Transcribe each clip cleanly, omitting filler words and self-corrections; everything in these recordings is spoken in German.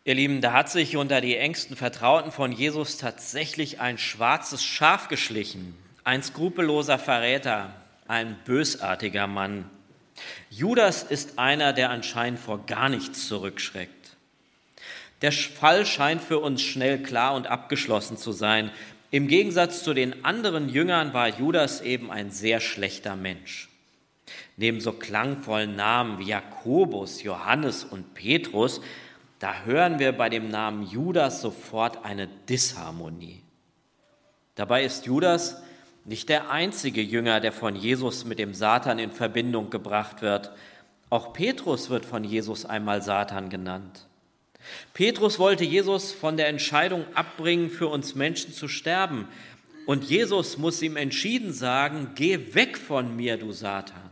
Ihr Lieben, da hat sich unter die engsten Vertrauten von Jesus tatsächlich ein schwarzes Schaf geschlichen, ein skrupelloser Verräter, ein bösartiger Mann. Judas ist einer, der anscheinend vor gar nichts zurückschreckt. Der Fall scheint für uns schnell klar und abgeschlossen zu sein. Im Gegensatz zu den anderen Jüngern war Judas eben ein sehr schlechter Mensch. Neben so klangvollen Namen wie Jakobus, Johannes und Petrus, da hören wir bei dem Namen Judas sofort eine Disharmonie. Dabei ist Judas nicht der einzige Jünger, der von Jesus mit dem Satan in Verbindung gebracht wird. Auch Petrus wird von Jesus einmal Satan genannt. Petrus wollte Jesus von der Entscheidung abbringen, für uns Menschen zu sterben. Und Jesus muss ihm entschieden sagen, geh weg von mir, du Satan.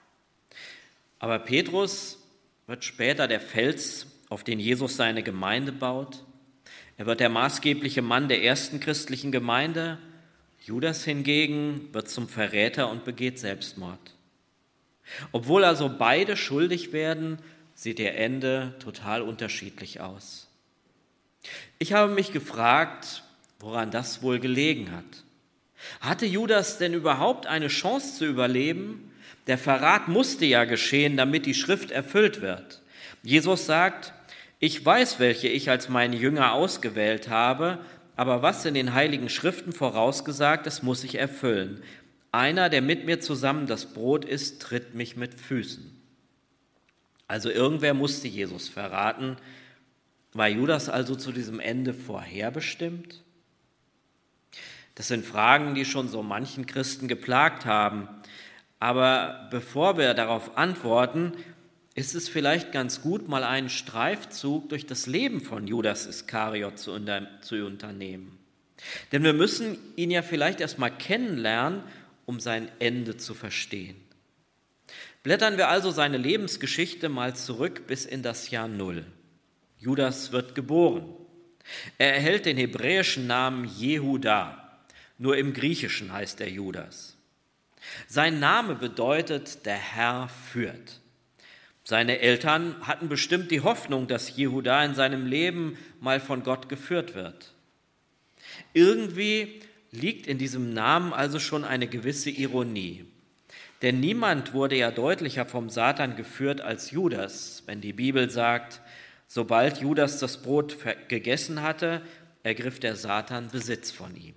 Aber Petrus wird später der Fels, auf den Jesus seine Gemeinde baut. Er wird der maßgebliche Mann der ersten christlichen Gemeinde. Judas hingegen wird zum Verräter und begeht Selbstmord. Obwohl also beide schuldig werden, sieht ihr Ende total unterschiedlich aus. Ich habe mich gefragt, woran das wohl gelegen hat. Hatte Judas denn überhaupt eine Chance zu überleben? Der Verrat musste ja geschehen, damit die Schrift erfüllt wird. Jesus sagt, ich weiß, welche ich als meine Jünger ausgewählt habe, aber was in den Heiligen Schriften vorausgesagt ist, muss ich erfüllen. Einer, der mit mir zusammen das Brot isst, tritt mich mit Füßen. Also irgendwer musste Jesus verraten. War Judas also zu diesem Ende vorherbestimmt? Das sind Fragen, die schon so manchen Christen geplagt haben. Aber bevor wir darauf antworten, ist es vielleicht ganz gut, mal einen Streifzug durch das Leben von Judas Iskariot zu unternehmen. Denn wir müssen ihn ja vielleicht erst mal kennenlernen, um sein Ende zu verstehen. Blättern wir also seine Lebensgeschichte mal zurück bis in das Jahr 0. Judas wird geboren. Er erhält den hebräischen Namen Jehuda, nur im Griechischen heißt er Judas. Sein Name bedeutet, der Herr führt. Seine Eltern hatten bestimmt die Hoffnung, dass Jehuda in seinem Leben mal von Gott geführt wird. Irgendwie liegt in diesem Namen also schon eine gewisse Ironie. Denn niemand wurde ja deutlicher vom Satan geführt als Judas, wenn die Bibel sagt, sobald Judas das Brot gegessen hatte, ergriff der Satan Besitz von ihm.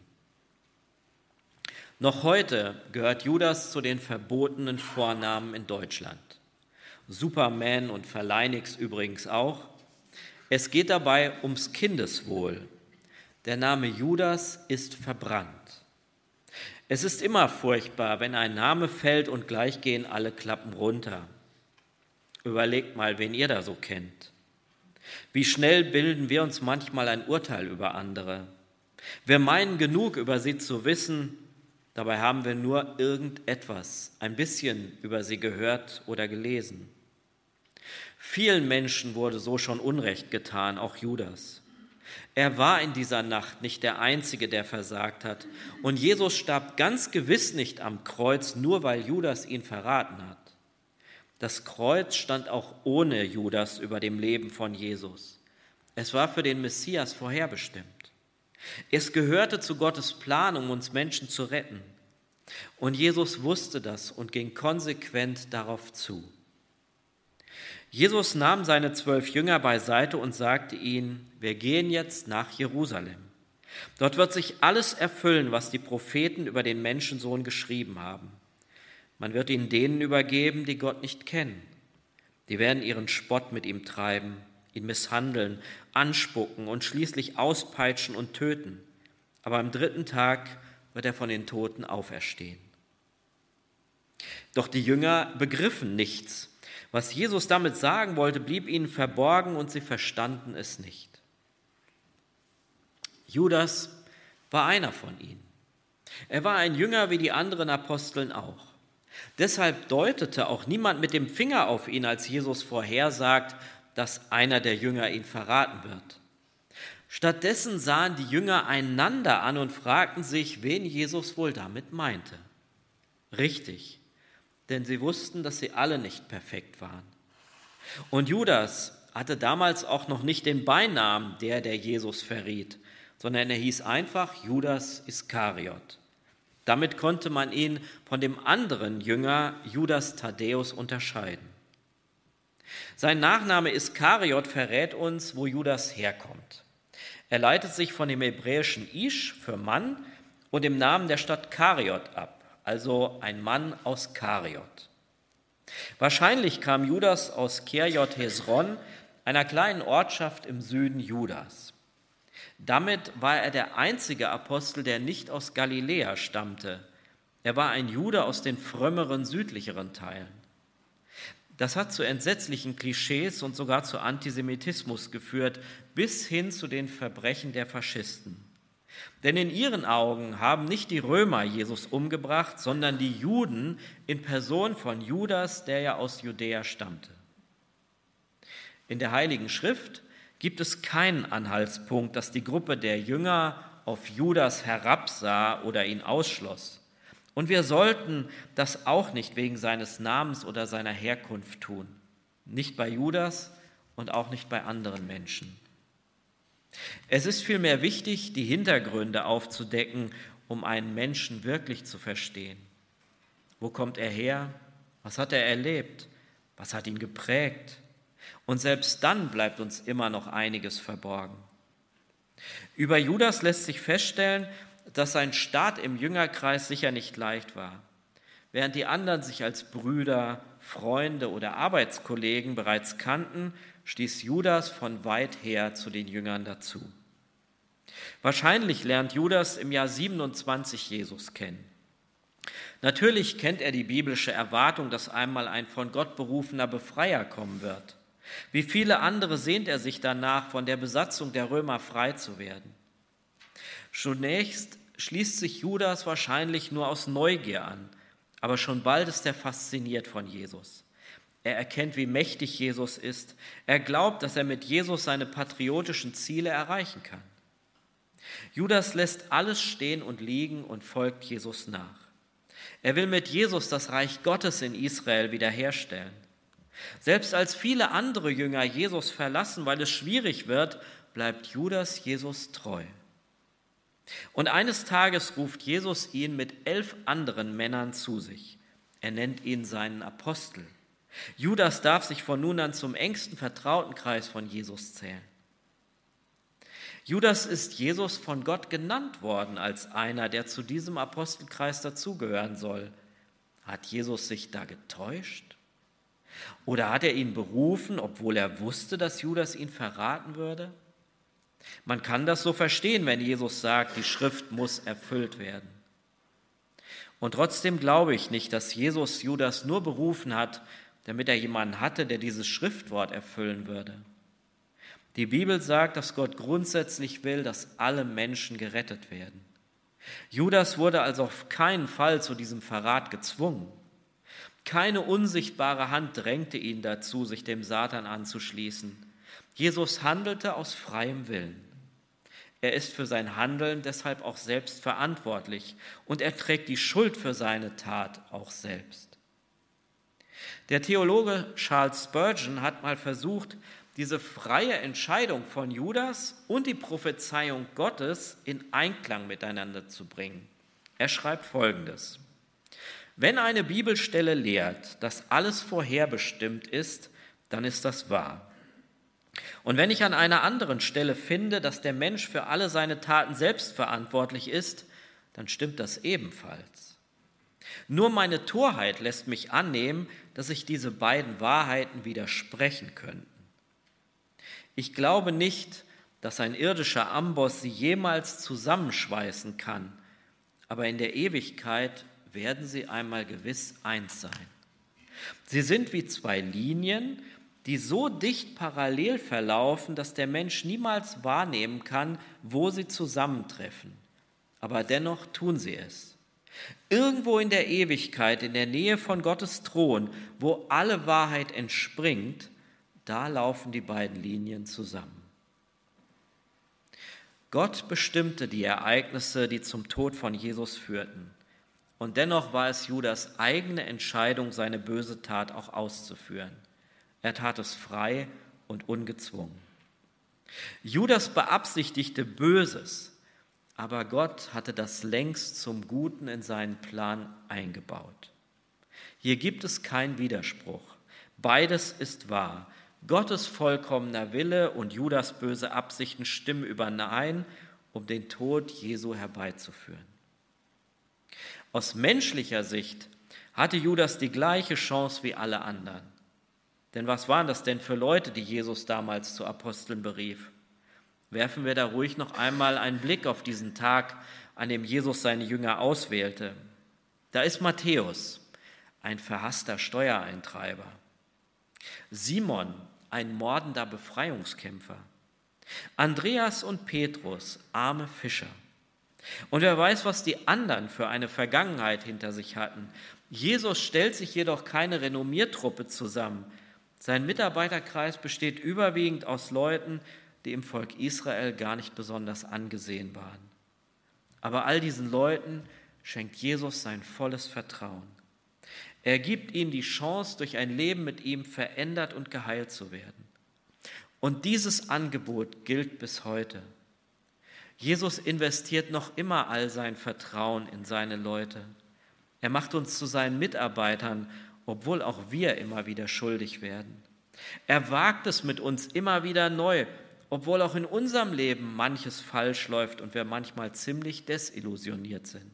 Noch heute gehört Judas zu den verbotenen Vornamen in Deutschland. Superman und Verleinix übrigens auch. Es geht dabei ums Kindeswohl. Der Name Judas ist verbrannt. Es ist immer furchtbar, wenn ein Name fällt und gleich gehen alle Klappen runter. Überlegt mal, wen ihr da so kennt. Wie schnell bilden wir uns manchmal ein Urteil über andere. Wir meinen genug über sie zu wissen, dabei haben wir nur irgendetwas, ein bisschen über sie gehört oder gelesen. Vielen Menschen wurde so schon Unrecht getan, auch Judas. Er war in dieser Nacht nicht der Einzige, der versagt hat. Und Jesus starb ganz gewiss nicht am Kreuz, nur weil Judas ihn verraten hat. Das Kreuz stand auch ohne Judas über dem Leben von Jesus. Es war für den Messias vorherbestimmt. Es gehörte zu Gottes Plan, um uns Menschen zu retten. Und Jesus wusste das und ging konsequent darauf zu. Jesus nahm seine 12 Jünger beiseite und sagte ihnen, wir gehen jetzt nach Jerusalem. Dort wird sich alles erfüllen, was die Propheten über den Menschensohn geschrieben haben. Man wird ihn denen übergeben, die Gott nicht kennen. Die werden ihren Spott mit ihm treiben, ihn misshandeln, anspucken und schließlich auspeitschen und töten. Aber am 3. Tag wird er von den Toten auferstehen. Doch die Jünger begriffen nichts. Was Jesus damit sagen wollte, blieb ihnen verborgen und sie verstanden es nicht. Judas war einer von ihnen. Er war ein Jünger wie die anderen Aposteln auch. Deshalb deutete auch niemand mit dem Finger auf ihn, als Jesus vorhersagt, dass einer der Jünger ihn verraten wird. Stattdessen sahen die Jünger einander an und fragten sich, wen Jesus wohl damit meinte. Richtig, denn sie wussten, dass sie alle nicht perfekt waren. Und Judas, hatte damals auch noch nicht den Beinamen der Jesus verriet, sondern er hieß einfach Judas Iskariot. Damit konnte man ihn von dem anderen Jünger Judas Thaddäus unterscheiden. Sein Nachname Iskariot verrät uns, wo Judas herkommt. Er leitet sich von dem hebräischen Ish für Mann und dem Namen der Stadt Kariot ab, also ein Mann aus Kariot. Wahrscheinlich kam Judas aus Kirjot Hesron, einer kleinen Ortschaft im Süden Judas. Damit war er der einzige Apostel, der nicht aus Galiläa stammte. Er war ein Jude aus den frömmeren, südlicheren Teilen. Das hat zu entsetzlichen Klischees und sogar zu Antisemitismus geführt, bis hin zu den Verbrechen der Faschisten. Denn in ihren Augen haben nicht die Römer Jesus umgebracht, sondern die Juden in Person von Judas, der ja aus Judäa stammte. In der Heiligen Schrift gibt es keinen Anhaltspunkt, dass die Gruppe der Jünger auf Judas herabsah oder ihn ausschloss. Und wir sollten das auch nicht wegen seines Namens oder seiner Herkunft tun. Nicht bei Judas und auch nicht bei anderen Menschen. Es ist vielmehr wichtig, die Hintergründe aufzudecken, um einen Menschen wirklich zu verstehen. Wo kommt er her? Was hat er erlebt? Was hat ihn geprägt? Und selbst dann bleibt uns immer noch einiges verborgen. Über Judas lässt sich feststellen, dass sein Start im Jüngerkreis sicher nicht leicht war. Während die anderen sich als Brüder, Freunde oder Arbeitskollegen bereits kannten, stieß Judas von weit her zu den Jüngern dazu. Wahrscheinlich lernt Judas im Jahr 27 Jesus kennen. Natürlich kennt er die biblische Erwartung, dass einmal ein von Gott berufener Befreier kommen wird. Wie viele andere sehnt er sich danach, von der Besatzung der Römer frei zu werden. Zunächst schließt sich Judas wahrscheinlich nur aus Neugier an, aber schon bald ist er fasziniert von Jesus. Er erkennt, wie mächtig Jesus ist. Er glaubt, dass er mit Jesus seine patriotischen Ziele erreichen kann. Judas lässt alles stehen und liegen und folgt Jesus nach. Er will mit Jesus das Reich Gottes in Israel wiederherstellen. Selbst als viele andere Jünger Jesus verlassen, weil es schwierig wird, bleibt Judas Jesus treu. Und eines Tages ruft Jesus ihn mit 11 anderen Männern zu sich. Er nennt ihn seinen Apostel. Judas darf sich von nun an zum engsten Vertrautenkreis von Jesus zählen. Judas ist Jesus von Gott genannt worden als einer, der zu diesem Apostelkreis dazugehören soll. Hat Jesus sich da getäuscht? Oder hat er ihn berufen, obwohl er wusste, dass Judas ihn verraten würde? Man kann das so verstehen, wenn Jesus sagt, die Schrift muss erfüllt werden. Und trotzdem glaube ich nicht, dass Jesus Judas nur berufen hat, damit er jemanden hatte, der dieses Schriftwort erfüllen würde. Die Bibel sagt, dass Gott grundsätzlich will, dass alle Menschen gerettet werden. Judas wurde also auf keinen Fall zu diesem Verrat gezwungen. Keine unsichtbare Hand drängte ihn dazu, sich dem Satan anzuschließen. Jesus handelte aus freiem Willen. Er ist für sein Handeln deshalb auch selbst verantwortlich und er trägt die Schuld für seine Tat auch selbst. Der Theologe Charles Spurgeon hat mal versucht, diese freie Entscheidung von Judas und die Prophezeiung Gottes in Einklang miteinander zu bringen. Er schreibt Folgendes: Wenn eine Bibelstelle lehrt, dass alles vorherbestimmt ist, dann ist das wahr. Und wenn ich an einer anderen Stelle finde, dass der Mensch für alle seine Taten selbst verantwortlich ist, dann stimmt das ebenfalls. Nur meine Torheit lässt mich annehmen, dass sich diese beiden Wahrheiten widersprechen könnten. Ich glaube nicht, dass ein irdischer Amboss sie jemals zusammenschweißen kann, aber in der Ewigkeit werden sie einmal gewiss eins sein. Sie sind wie zwei Linien, die so dicht parallel verlaufen, dass der Mensch niemals wahrnehmen kann, wo sie zusammentreffen. Aber dennoch tun sie es. Irgendwo in der Ewigkeit, in der Nähe von Gottes Thron, wo alle Wahrheit entspringt, da laufen die beiden Linien zusammen. Gott bestimmte die Ereignisse, die zum Tod von Jesus führten. Und dennoch war es Judas eigene Entscheidung, seine böse Tat auch auszuführen. Er tat es frei und ungezwungen. Judas beabsichtigte Böses, aber Gott hatte das längst zum Guten in seinen Plan eingebaut. Hier gibt es keinen Widerspruch. Beides ist wahr. Gottes vollkommener Wille und Judas böse Absichten stimmen überein, um den Tod Jesu herbeizuführen. Aus menschlicher Sicht hatte Judas die gleiche Chance wie alle anderen. Denn was waren das denn für Leute, die Jesus damals zu Aposteln berief? Werfen wir da ruhig noch einmal einen Blick auf diesen Tag, an dem Jesus seine Jünger auswählte. Da ist Matthäus, ein verhasster Steuereintreiber. Simon, ein mordender Befreiungskämpfer. Andreas und Petrus, arme Fischer. Und wer weiß, was die anderen für eine Vergangenheit hinter sich hatten. Jesus stellt sich jedoch keine Renommiertruppe zusammen. Sein Mitarbeiterkreis besteht überwiegend aus Leuten, die im Volk Israel gar nicht besonders angesehen waren. Aber all diesen Leuten schenkt Jesus sein volles Vertrauen. Er gibt ihnen die Chance, durch ein Leben mit ihm verändert und geheilt zu werden. Und dieses Angebot gilt bis heute. Jesus investiert noch immer all sein Vertrauen in seine Leute. Er macht uns zu seinen Mitarbeitern, obwohl auch wir immer wieder schuldig werden. Er wagt es mit uns immer wieder neu, obwohl auch in unserem Leben manches falsch läuft und wir manchmal ziemlich desillusioniert sind.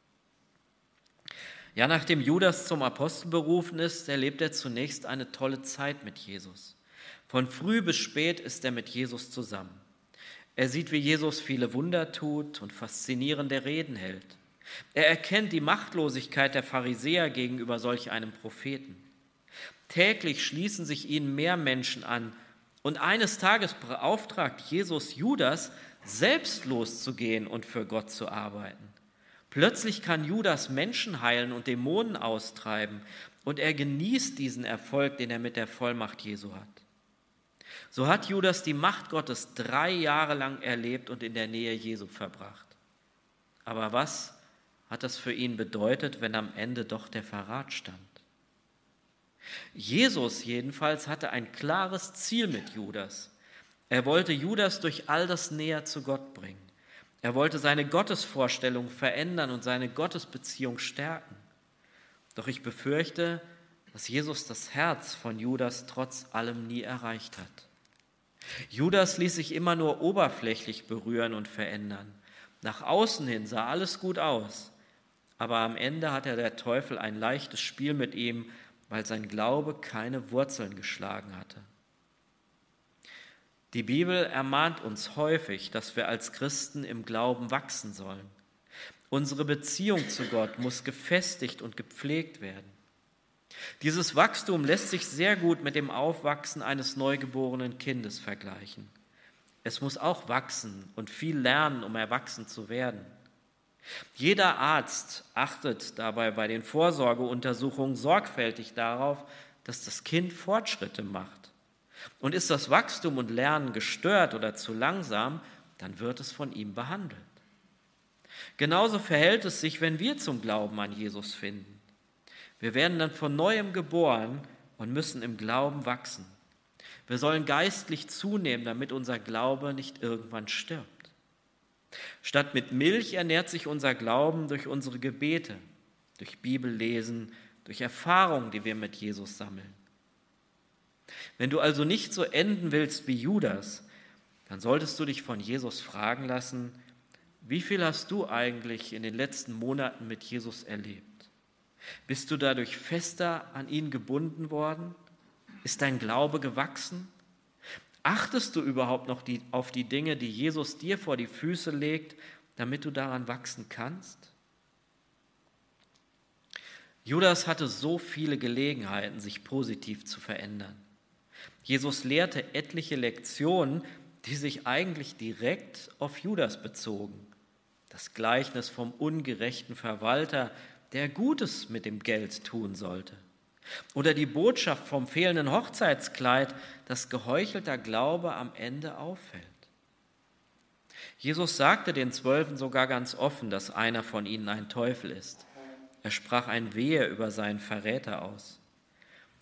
Ja, nachdem Judas zum Apostel berufen ist, erlebt er zunächst eine tolle Zeit mit Jesus. Von früh bis spät ist er mit Jesus zusammen. Er sieht, wie Jesus viele Wunder tut und faszinierende Reden hält. Er erkennt die Machtlosigkeit der Pharisäer gegenüber solch einem Propheten. Täglich schließen sich ihnen mehr Menschen an und eines Tages beauftragt Jesus Judas, selbst loszugehen und für Gott zu arbeiten. Plötzlich kann Judas Menschen heilen und Dämonen austreiben und er genießt diesen Erfolg, den er mit der Vollmacht Jesu hat. So hat Judas die Macht Gottes 3 Jahre lang erlebt und in der Nähe Jesu verbracht. Aber was hat das für ihn bedeutet, wenn am Ende doch der Verrat stand? Jesus jedenfalls hatte ein klares Ziel mit Judas. Er wollte Judas durch all das näher zu Gott bringen. Er wollte seine Gottesvorstellung verändern und seine Gottesbeziehung stärken. Doch ich befürchte, dass Jesus das Herz von Judas trotz allem nie erreicht hat. Judas ließ sich immer nur oberflächlich berühren und verändern. Nach außen hin sah alles gut aus, aber am Ende hatte der Teufel ein leichtes Spiel mit ihm, weil sein Glaube keine Wurzeln geschlagen hatte. Die Bibel ermahnt uns häufig, dass wir als Christen im Glauben wachsen sollen. Unsere Beziehung zu Gott muss gefestigt und gepflegt werden. Dieses Wachstum lässt sich sehr gut mit dem Aufwachsen eines neugeborenen Kindes vergleichen. Es muss auch wachsen und viel lernen, um erwachsen zu werden. Jeder Arzt achtet dabei bei den Vorsorgeuntersuchungen sorgfältig darauf, dass das Kind Fortschritte macht. Und ist das Wachstum und Lernen gestört oder zu langsam, dann wird es von ihm behandelt. Genauso verhält es sich, wenn wir zum Glauben an Jesus finden. Wir werden dann von Neuem geboren und müssen im Glauben wachsen. Wir sollen geistlich zunehmen, damit unser Glaube nicht irgendwann stirbt. Statt mit Milch ernährt sich unser Glauben durch unsere Gebete, durch Bibellesen, durch Erfahrungen, die wir mit Jesus sammeln. Wenn du also nicht so enden willst wie Judas, dann solltest du dich von Jesus fragen lassen, wie viel hast du eigentlich in den letzten Monaten mit Jesus erlebt? Bist du dadurch fester an ihn gebunden worden? Ist dein Glaube gewachsen? Achtest du überhaupt noch auf die Dinge, die Jesus dir vor die Füße legt, damit du daran wachsen kannst? Judas hatte so viele Gelegenheiten, sich positiv zu verändern. Jesus lehrte etliche Lektionen, die sich eigentlich direkt auf Judas bezogen. Das Gleichnis vom ungerechten Verwalter, der Gutes mit dem Geld tun sollte. Oder die Botschaft vom fehlenden Hochzeitskleid, dass geheuchelter Glaube am Ende auffällt. Jesus sagte den 12 sogar ganz offen, dass einer von ihnen ein Teufel ist. Er sprach ein Wehe über seinen Verräter aus.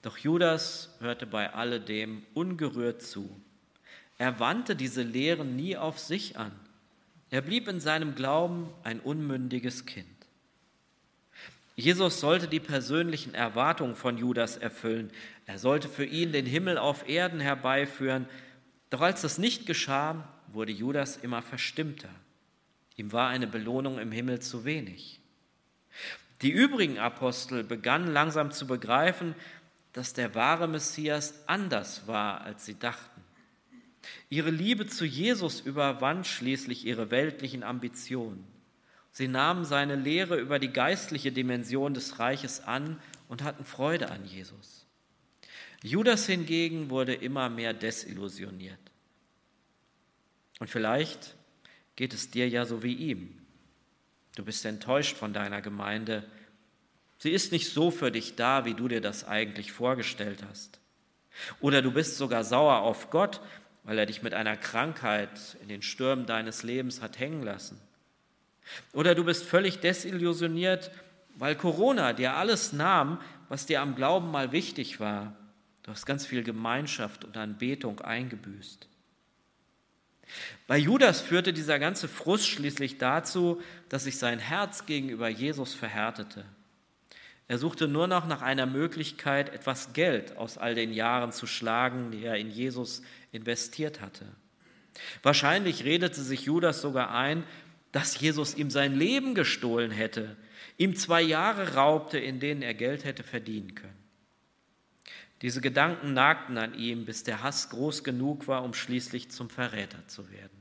Doch Judas hörte bei alledem ungerührt zu. Er wandte diese Lehren nie auf sich an. Er blieb in seinem Glauben ein unmündiges Kind. Jesus sollte die persönlichen Erwartungen von Judas erfüllen. Er sollte für ihn den Himmel auf Erden herbeiführen. Doch als das nicht geschah, wurde Judas immer verstimmter. Ihm war eine Belohnung im Himmel zu wenig. Die übrigen Apostel begannen langsam zu begreifen, dass der wahre Messias anders war, als sie dachten. Ihre Liebe zu Jesus überwand schließlich ihre weltlichen Ambitionen. Sie nahmen seine Lehre über die geistliche Dimension des Reiches an und hatten Freude an Jesus. Judas hingegen wurde immer mehr desillusioniert. Und vielleicht geht es dir ja so wie ihm. Du bist enttäuscht von deiner Gemeinde. Sie ist nicht so für dich da, wie du dir das eigentlich vorgestellt hast. Oder du bist sogar sauer auf Gott, weil er dich mit einer Krankheit in den Stürmen deines Lebens hat hängen lassen. Oder du bist völlig desillusioniert, weil Corona dir alles nahm, was dir am Glauben mal wichtig war. Du hast ganz viel Gemeinschaft und Anbetung eingebüßt. Bei Judas führte dieser ganze Frust schließlich dazu, dass sich sein Herz gegenüber Jesus verhärtete. Er suchte nur noch nach einer Möglichkeit, etwas Geld aus all den Jahren zu schlagen, die er in Jesus investiert hatte. Wahrscheinlich redete sich Judas sogar ein, dass Jesus ihm sein Leben gestohlen hätte, ihm 2 Jahre raubte, in denen er Geld hätte verdienen können. Diese Gedanken nagten an ihm, bis der Hass groß genug war, um schließlich zum Verräter zu werden.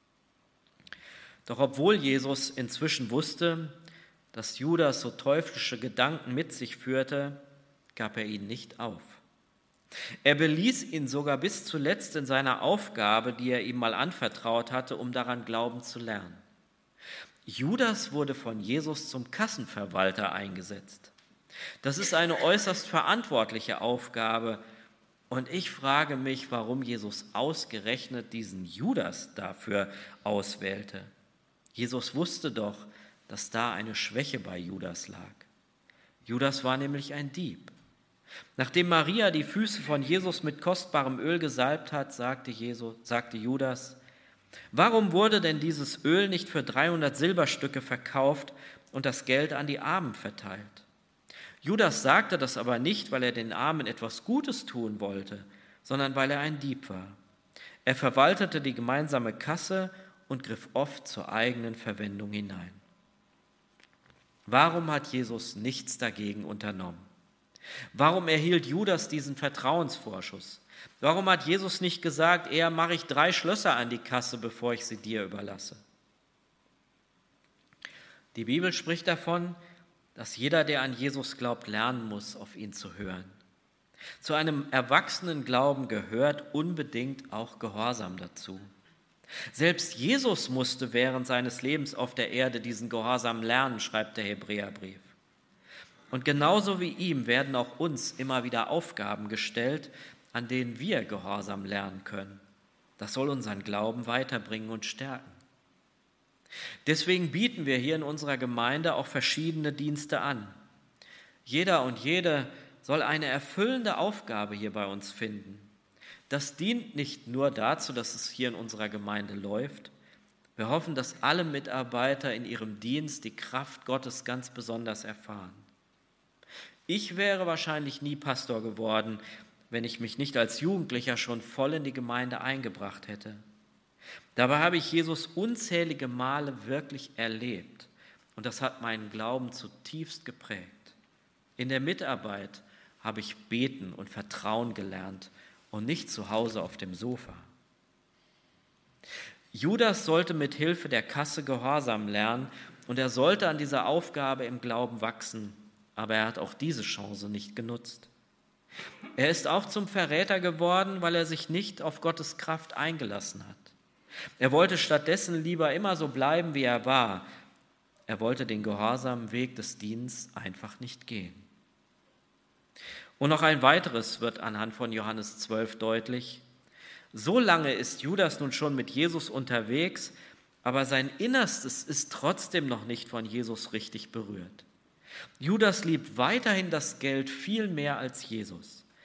Doch obwohl Jesus inzwischen wusste, dass Judas so teuflische Gedanken mit sich führte, gab er ihn nicht auf. Er beließ ihn sogar bis zuletzt in seiner Aufgabe, die er ihm mal anvertraut hatte, um daran glauben zu lernen. Judas wurde von Jesus zum Kassenverwalter eingesetzt. Das ist eine äußerst verantwortliche Aufgabe. Und ich frage mich, warum Jesus ausgerechnet diesen Judas dafür auswählte. Jesus wusste doch, dass da eine Schwäche bei Judas lag. Judas war nämlich ein Dieb. Nachdem Maria die Füße von Jesus mit kostbarem Öl gesalbt hat, sagte Judas: Warum wurde denn dieses Öl nicht für 300 Silberstücke verkauft und das Geld an die Armen verteilt? Judas sagte das aber nicht, weil er den Armen etwas Gutes tun wollte, sondern weil er ein Dieb war. Er verwaltete die gemeinsame Kasse und griff oft zur eigenen Verwendung hinein. Warum hat Jesus nichts dagegen unternommen? Warum erhielt Judas diesen Vertrauensvorschuss? Warum hat Jesus nicht gesagt, eher mache ich 3 Schlösser an die Kasse, bevor ich sie dir überlasse? Die Bibel spricht davon, dass jeder, der an Jesus glaubt, lernen muss, auf ihn zu hören. Zu einem erwachsenen Glauben gehört unbedingt auch Gehorsam dazu. Selbst Jesus musste während seines Lebens auf der Erde diesen Gehorsam lernen, schreibt der Hebräerbrief. Und genauso wie ihm werden auch uns immer wieder Aufgaben gestellt, an denen wir Gehorsam lernen können. Das soll unseren Glauben weiterbringen und stärken. Deswegen bieten wir hier in unserer Gemeinde auch verschiedene Dienste an. Jeder und jede soll eine erfüllende Aufgabe hier bei uns finden. Das dient nicht nur dazu, dass es hier in unserer Gemeinde läuft. Wir hoffen, dass alle Mitarbeiter in ihrem Dienst die Kraft Gottes ganz besonders erfahren. Ich wäre wahrscheinlich nie Pastor geworden, wenn ich mich nicht als Jugendlicher schon voll in die Gemeinde eingebracht hätte. Dabei habe ich Jesus unzählige Male wirklich erlebt und das hat meinen Glauben zutiefst geprägt. In der Mitarbeit habe ich beten und Vertrauen gelernt und nicht zu Hause auf dem Sofa. Judas sollte mit Hilfe der Kasse Gehorsam lernen und er sollte an dieser Aufgabe im Glauben wachsen, aber er hat auch diese Chance nicht genutzt. Er ist auch zum Verräter geworden, weil er sich nicht auf Gottes Kraft eingelassen hat. Er wollte stattdessen lieber immer so bleiben, wie er war. Er wollte den gehorsamen Weg des Dienstes einfach nicht gehen. Und noch ein weiteres wird anhand von Johannes 12 deutlich. So lange ist Judas nun schon mit Jesus unterwegs, aber sein Innerstes ist trotzdem noch nicht von Jesus richtig berührt. Judas liebt weiterhin das Geld viel mehr als Jesus.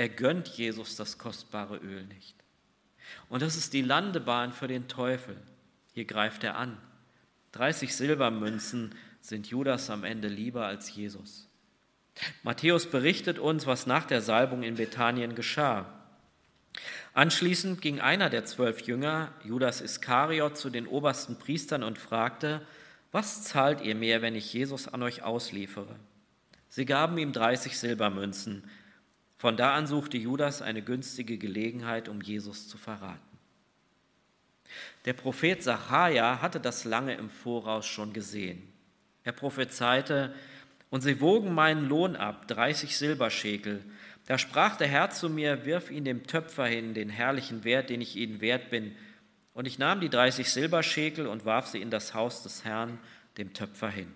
Er gönnt Jesus das kostbare Öl nicht. Und das ist die Landebahn für den Teufel. Hier greift er an. 30 Silbermünzen sind Judas am Ende lieber als Jesus. Matthäus berichtet uns, was nach der Salbung in Bethanien geschah. Anschließend ging einer der 12 Jünger, Judas Iskariot, zu den obersten Priestern und fragte: Was zahlt ihr mir, wenn ich Jesus an euch ausliefere? Sie gaben ihm 30 Silbermünzen. Von da an suchte Judas eine günstige Gelegenheit, um Jesus zu verraten. Der Prophet Sacharja hatte das lange im Voraus schon gesehen. Er prophezeite: Und sie wogen meinen Lohn ab, 30 Silberschekel. Da sprach der Herr zu mir: Wirf ihn dem Töpfer hin, den herrlichen Wert, den ich ihnen wert bin. Und ich nahm die 30 Silberschekel und warf sie in das Haus des Herrn, dem Töpfer hin.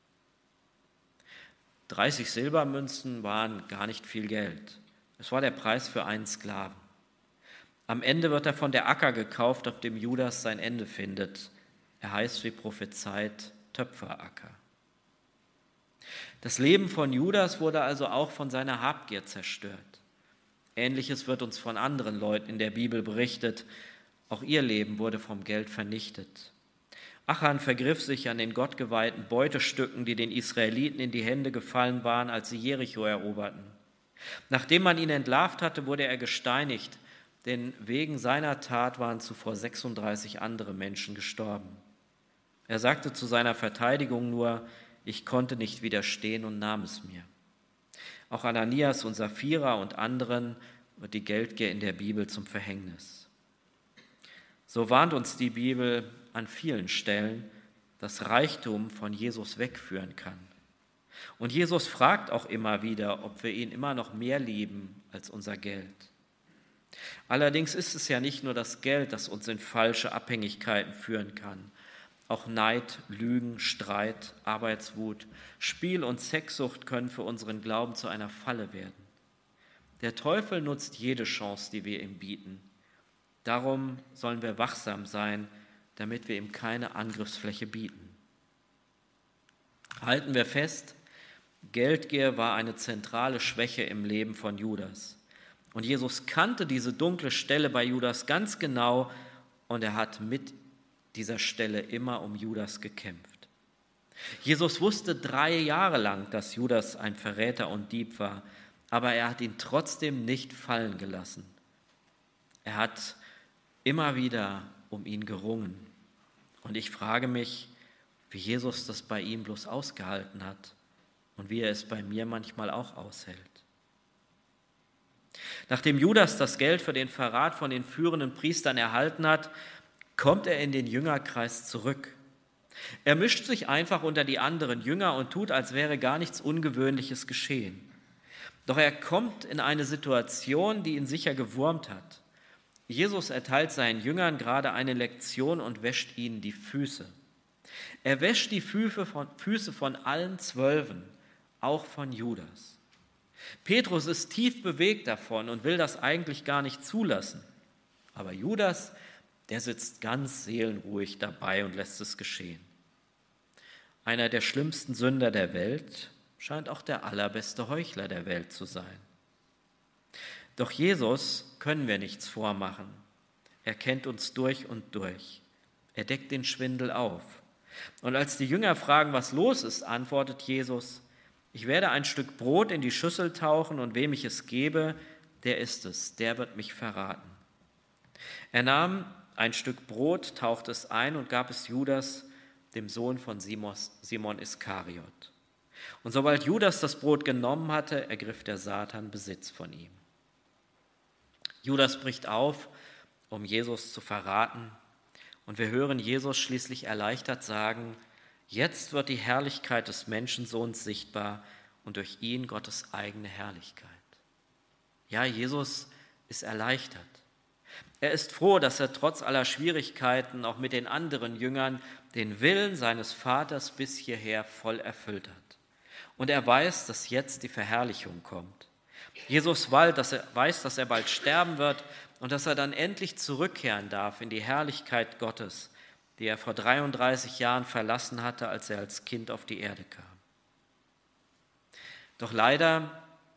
30 Silbermünzen waren gar nicht viel Geld. Es war der Preis für einen Sklaven. Am Ende wird er von der Acker gekauft, auf dem Judas sein Ende findet. Er heißt wie prophezeit Töpferacker. Das Leben von Judas wurde also auch von seiner Habgier zerstört. Ähnliches wird uns von anderen Leuten in der Bibel berichtet. Auch ihr Leben wurde vom Geld vernichtet. Achan vergriff sich an den gottgeweihten Beutestücken, die den Israeliten in die Hände gefallen waren, als sie Jericho eroberten. Nachdem man ihn entlarvt hatte, wurde er gesteinigt, denn wegen seiner Tat waren zuvor 36 andere Menschen gestorben. Er sagte zu seiner Verteidigung nur: Ich konnte nicht widerstehen und nahm es mir. Auch Ananias und Sapphira und anderen wird die Geldgier in der Bibel zum Verhängnis. So warnt uns die Bibel an vielen Stellen, dass Reichtum von Jesus wegführen kann. Und Jesus fragt auch immer wieder, ob wir ihn immer noch mehr lieben als unser Geld. Allerdings ist es ja nicht nur das Geld, das uns in falsche Abhängigkeiten führen kann. Auch Neid, Lügen, Streit, Arbeitswut, Spiel und Sexsucht können für unseren Glauben zu einer Falle werden. Der Teufel nutzt jede Chance, die wir ihm bieten. Darum sollen wir wachsam sein, damit wir ihm keine Angriffsfläche bieten. Halten wir fest, Geldgier war eine zentrale Schwäche im Leben von Judas. Und Jesus kannte diese dunkle Stelle bei Judas ganz genau und er hat mit dieser Stelle immer um Judas gekämpft. Jesus wusste 3 Jahre lang, dass Judas ein Verräter und Dieb war, aber er hat ihn trotzdem nicht fallen gelassen. Er hat immer wieder um ihn gerungen. Und ich frage mich, wie Jesus das bei ihm bloß ausgehalten hat und wie er es bei mir manchmal auch aushält. Nachdem Judas das Geld für den Verrat von den führenden Priestern erhalten hat, kommt er in den Jüngerkreis zurück. Er mischt sich einfach unter die anderen Jünger und tut, als wäre gar nichts Ungewöhnliches geschehen. Doch er kommt in eine Situation, die ihn sicher gewurmt hat. Jesus erteilt seinen Jüngern gerade eine Lektion und wäscht ihnen die Füße. Er wäscht die Füße von allen 12, auch von Judas. Petrus ist tief bewegt davon und will das eigentlich gar nicht zulassen. Aber Judas, der sitzt ganz seelenruhig dabei und lässt es geschehen. Einer der schlimmsten Sünder der Welt scheint auch der allerbeste Heuchler der Welt zu sein. Doch Jesus können wir nichts vormachen. Er kennt uns durch und durch. Er deckt den Schwindel auf. Und als die Jünger fragen, was los ist, antwortet Jesus: Ich werde ein Stück Brot in die Schüssel tauchen und wem ich es gebe, der ist es, der wird mich verraten. Er nahm ein Stück Brot, tauchte es ein und gab es Judas, dem Sohn von Simon Iskariot. Und sobald Judas das Brot genommen hatte, ergriff der Satan Besitz von ihm. Judas bricht auf, um Jesus zu verraten. Und wir hören Jesus schließlich erleichtert sagen: Jetzt wird die Herrlichkeit des Menschensohns sichtbar und durch ihn Gottes eigene Herrlichkeit. Ja, Jesus ist erleichtert. Er ist froh, dass er trotz aller Schwierigkeiten auch mit den anderen Jüngern den Willen seines Vaters bis hierher voll erfüllt hat. Und er weiß, dass jetzt die Verherrlichung kommt. Jesus weiß, dass er bald sterben wird und dass er dann endlich zurückkehren darf in die Herrlichkeit Gottes, die er vor 33 Jahren verlassen hatte, als er als Kind auf die Erde kam. Doch leider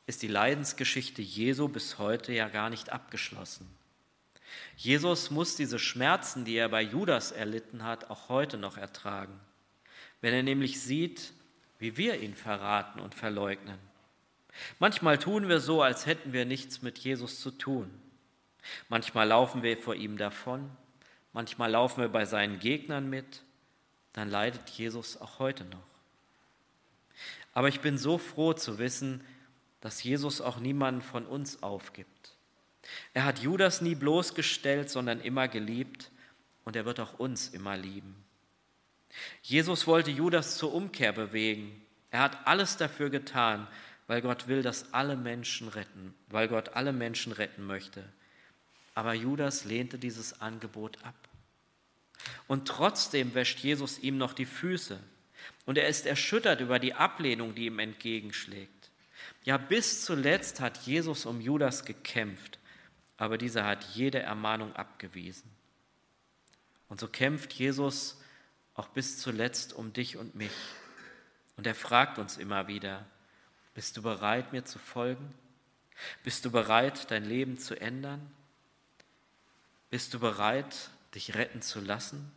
ist die Leidensgeschichte Jesu bis heute ja gar nicht abgeschlossen. Jesus muss diese Schmerzen, die er bei Judas erlitten hat, auch heute noch ertragen, wenn er nämlich sieht, wie wir ihn verraten und verleugnen. Manchmal tun wir so, als hätten wir nichts mit Jesus zu tun. Manchmal laufen wir vor ihm davon, manchmal laufen wir bei seinen Gegnern mit, dann leidet Jesus auch heute noch. Aber ich bin so froh zu wissen, dass Jesus auch niemanden von uns aufgibt. Er hat Judas nie bloßgestellt, sondern immer geliebt und er wird auch uns immer lieben. Jesus wollte Judas zur Umkehr bewegen. Er hat alles dafür getan, weil Gott will, dass alle Menschen retten, weil Gott alle Menschen retten möchte. Aber Judas lehnte dieses Angebot ab. Und trotzdem wäscht Jesus ihm noch die Füße. Und er ist erschüttert über die Ablehnung, die ihm entgegenschlägt. Ja, bis zuletzt hat Jesus um Judas gekämpft, aber dieser hat jede Ermahnung abgewiesen. Und so kämpft Jesus auch bis zuletzt um dich und mich. Und er fragt uns immer wieder, bist du bereit, mir zu folgen? Bist du bereit, dein Leben zu ändern? Bist du bereit, dich retten zu lassen?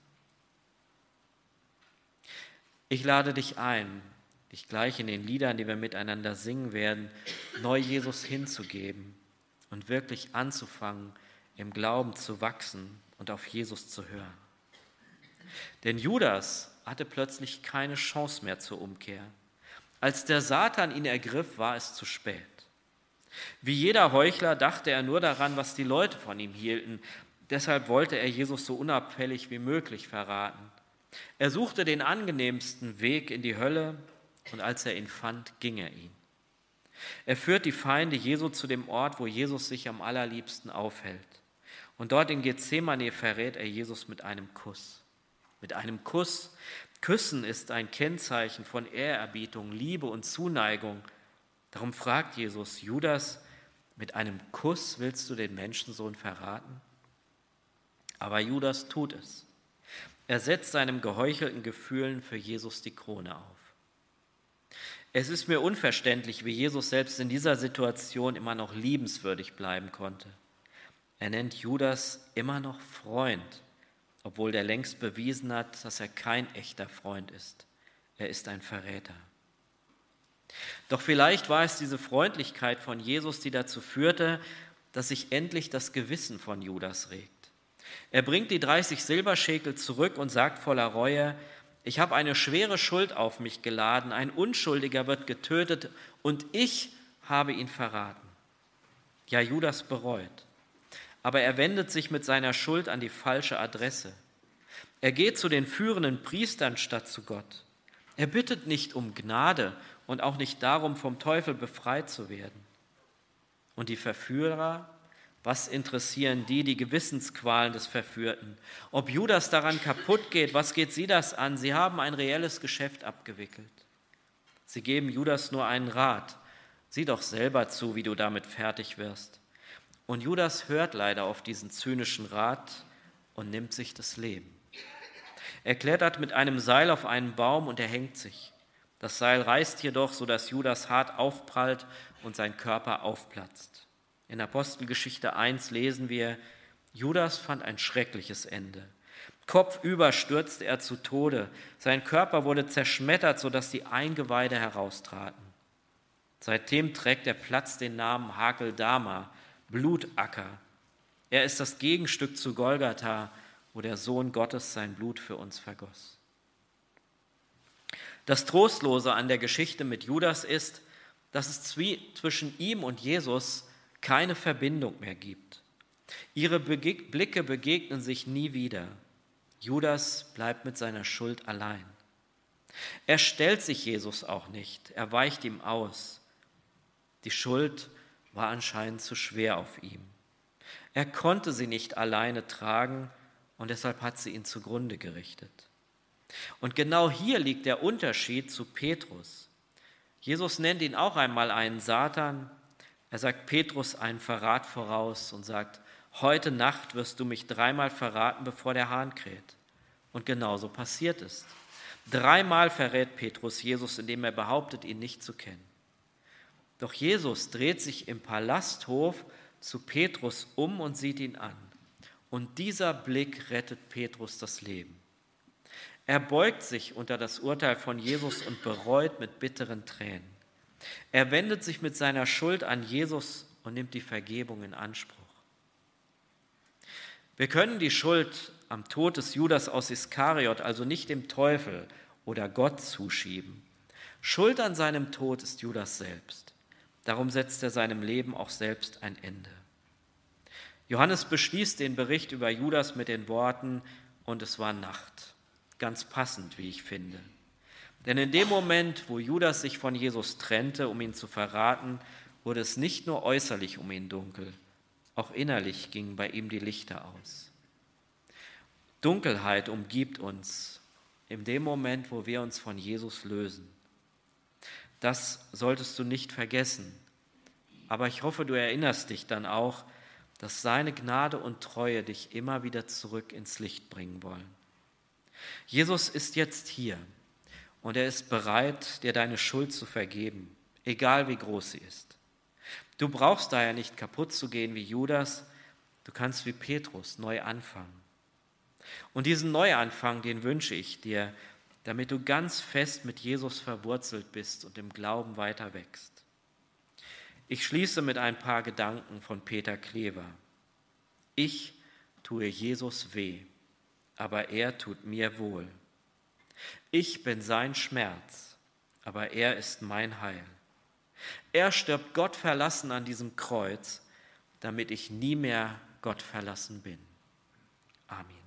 Ich lade dich ein, dich gleich in den Liedern, die wir miteinander singen werden, neu Jesus hinzugeben und wirklich anzufangen, im Glauben zu wachsen und auf Jesus zu hören. Denn Judas hatte plötzlich keine Chance mehr zur Umkehr. Als der Satan ihn ergriff, war es zu spät. Wie jeder Heuchler dachte er nur daran, was die Leute von ihm hielten. Deshalb wollte er Jesus so unabfällig wie möglich verraten. Er suchte den angenehmsten Weg in die Hölle und als er ihn fand, ging er ihn. Er führt die Feinde Jesu zu dem Ort, wo Jesus sich am allerliebsten aufhält. Und dort in Gethsemane verrät er Jesus mit einem Kuss. Mit einem Kuss. Küssen ist ein Kennzeichen von Ehrerbietung, Liebe und Zuneigung. Darum fragt Jesus Judas, mit einem Kuss willst du den Menschensohn verraten? Aber Judas tut es. Er setzt seinen geheuchelten Gefühlen für Jesus die Krone auf. Es ist mir unverständlich, wie Jesus selbst in dieser Situation immer noch liebenswürdig bleiben konnte. Er nennt Judas immer noch Freund, obwohl der längst bewiesen hat, dass er kein echter Freund ist. Er ist ein Verräter. Doch vielleicht war es diese Freundlichkeit von Jesus, die dazu führte, dass sich endlich das Gewissen von Judas regt. Er bringt die 30 Silberschekel zurück und sagt voller Reue, ich habe eine schwere Schuld auf mich geladen, ein Unschuldiger wird getötet und ich habe ihn verraten. Ja, Judas bereut, aber er wendet sich mit seiner Schuld an die falsche Adresse. Er geht zu den führenden Priestern statt zu Gott. Er bittet nicht um Gnade und auch nicht darum, vom Teufel befreit zu werden. Und die Verführer, was interessieren die Gewissensqualen des Verführten? Ob Judas daran kaputt geht, was geht sie das an? Sie haben ein reelles Geschäft abgewickelt. Sie geben Judas nur einen Rat. Sieh doch selber zu, wie du damit fertig wirst. Und Judas hört leider auf diesen zynischen Rat und nimmt sich das Leben. Er klettert mit einem Seil auf einen Baum und er hängt sich. Das Seil reißt jedoch, sodass Judas hart aufprallt und sein Körper aufplatzt. In Apostelgeschichte 1 lesen wir, Judas fand ein schreckliches Ende. Kopfüber stürzte er zu Tode. Sein Körper wurde zerschmettert, sodass die Eingeweide heraustraten. Seitdem trägt der Platz den Namen Hakeldama, Blutacker. Er ist das Gegenstück zu Golgatha, wo der Sohn Gottes sein Blut für uns vergoss. Das Trostlose an der Geschichte mit Judas ist, dass es zwischen ihm und Jesus keine Verbindung mehr gibt. Ihre Blicke begegnen sich nie wieder. Judas bleibt mit seiner Schuld allein. Er stellt sich Jesus auch nicht, er weicht ihm aus. Die Schuld war anscheinend zu schwer auf ihm. Er konnte sie nicht alleine tragen und deshalb hat sie ihn zugrunde gerichtet. Und genau hier liegt der Unterschied zu Petrus. Jesus nennt ihn auch einmal einen Satan. Er sagt Petrus einen Verrat voraus und sagt, heute Nacht wirst du mich 3-mal verraten, bevor der Hahn kräht. Und genauso passiert es. 3-mal verrät Petrus Jesus, indem er behauptet, ihn nicht zu kennen. Doch Jesus dreht sich im Palasthof zu Petrus um und sieht ihn an. Und dieser Blick rettet Petrus das Leben. Er beugt sich unter das Urteil von Jesus und bereut mit bitteren Tränen. Er wendet sich mit seiner Schuld an Jesus und nimmt die Vergebung in Anspruch. Wir können die Schuld am Tod des Judas aus Iskariot also nicht dem Teufel oder Gott zuschieben. Schuld an seinem Tod ist Judas selbst. Darum setzt er seinem Leben auch selbst ein Ende. Johannes beschließt den Bericht über Judas mit den Worten: Und es war Nacht. Ganz passend, wie ich finde. Denn in dem Moment, wo Judas sich von Jesus trennte, um ihn zu verraten, wurde es nicht nur äußerlich um ihn dunkel, auch innerlich gingen bei ihm die Lichter aus. Dunkelheit umgibt uns in dem Moment, wo wir uns von Jesus lösen. Das solltest du nicht vergessen. Aber ich hoffe, du erinnerst dich dann auch, dass seine Gnade und Treue dich immer wieder zurück ins Licht bringen wollen. Jesus ist jetzt hier und er ist bereit, dir deine Schuld zu vergeben, egal wie groß sie ist. Du brauchst daher nicht kaputt zu gehen wie Judas, du kannst wie Petrus neu anfangen. Und diesen Neuanfang, den wünsche ich dir, damit du ganz fest mit Jesus verwurzelt bist und im Glauben weiter wächst. Ich schließe mit ein paar Gedanken von Peter Klever. Ich tue Jesus weh, aber er tut mir wohl. Ich bin sein Schmerz, aber er ist mein Heil. Er stirbt Gott verlassen an diesem Kreuz, damit ich nie mehr Gott verlassen bin. Amen.